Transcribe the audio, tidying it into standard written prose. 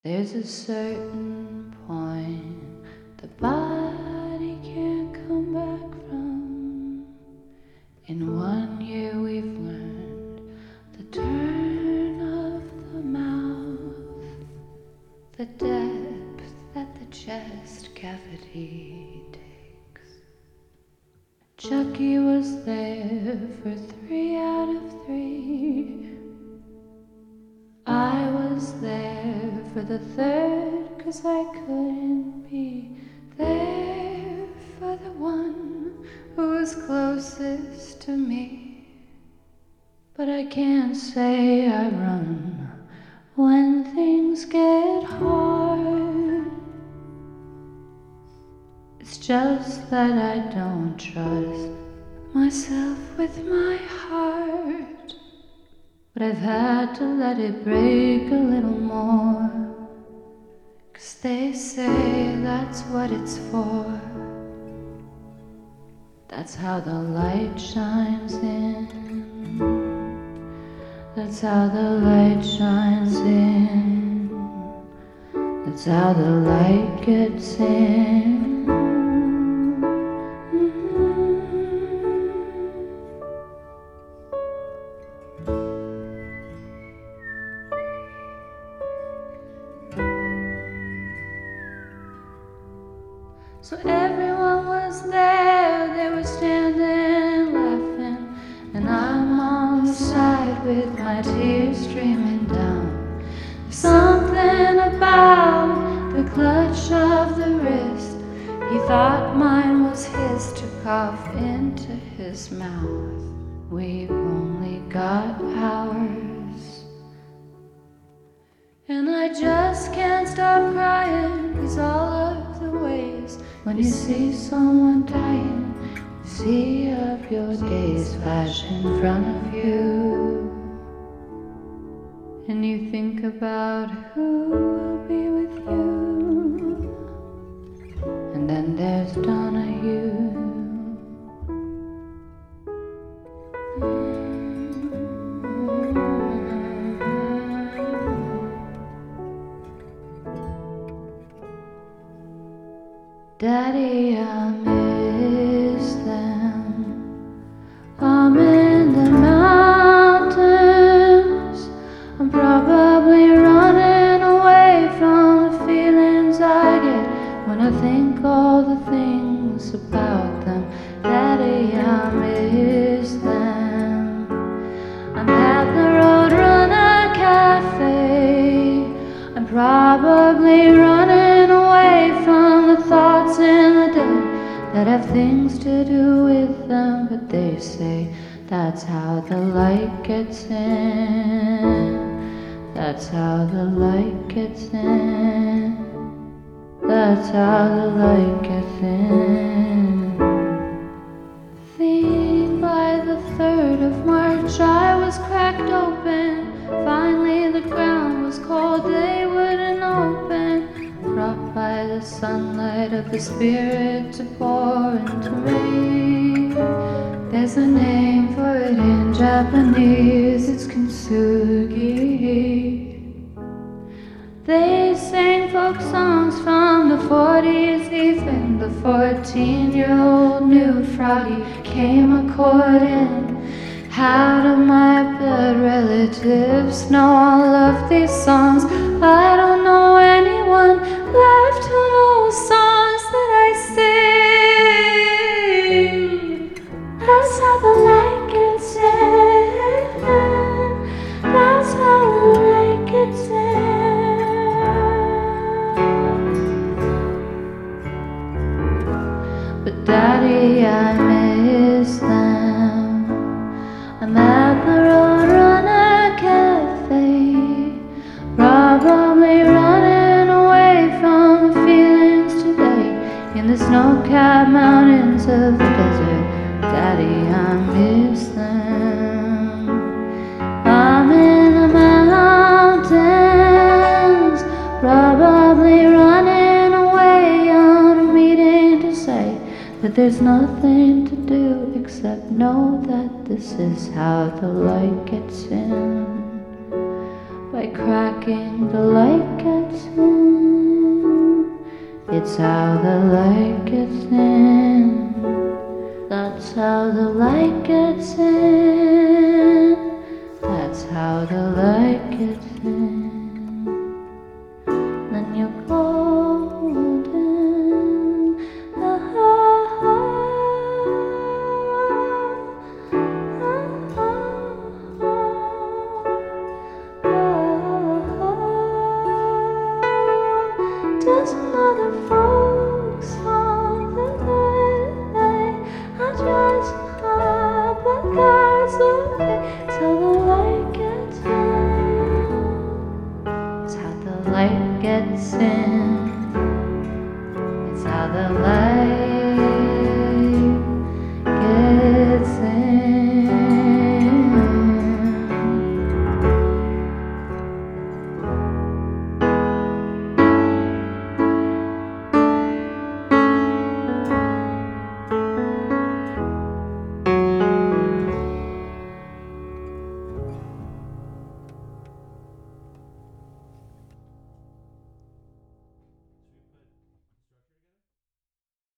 There's a certain point the body can't come back from. In 1 year we've learned the turn of the mouth, the depth that the chest cavity takes. Chucky was there for 3 out of 3. I was there for the third, 'cause I couldn't be there for the one who was closest to me. But I can't say I run when things get hard. It's just that I don't trust myself with my heart. But I've had to let it break a little more, 'cause they say that's what it's for. That's how the light shines in. That's how the light shines in. That's how the light gets in. So everyone was there, they were standing laughing, and I'm on the side with my tears streaming down. There's something about the clutch of the wrist. He thought mine was his to cough into his mouth. We've only got hours. And I just can't stop crying, 'cause all of the ways when you see someone dying, you see of your days flash in front of you, and you think about who will be with you. And then there's Donahue. Daddy, I miss them. I'm in the mountains. I'm probably running away from the feelings I get when I think all the things about them. Daddy, I miss them. I'm at the Roadrunner Cafe. I'm probably running away from the thoughts in the day that have things to do with them. But they say that's how the light gets in. That's how the light gets in. That's how the light gets in. I think by the 3rd of March I was cracked open. Finally the ground was cold, they wouldn't open. Brought by the sunlight of the spirit to pour into me. There's a name for it in Japanese, it's kintsugi. They sang folk songs from the 40s, even the 14-year-old knew Froggy came a-courting. How do my blood relatives know all of these songs? I don't know anyone left who knows songs that I sing. That's how the light gets in. That's how the light gets in. But Daddy, I miss them. I'm at the Roadrunner Cafe, probably running away from the feelings today in the snow-capped mountains of the desert. Daddy, I miss them. I'm in the mountains, probably running away on a meeting to say that there's nothing to do except know that this is how the light gets in. By cracking the light gets in. It's how the light gets in. That's how the light gets in. That's how the light gets in. Then you're golden. Does another folk song that I try so hard, but God's okay till the light gets in. It's how the light gets in. It's how the light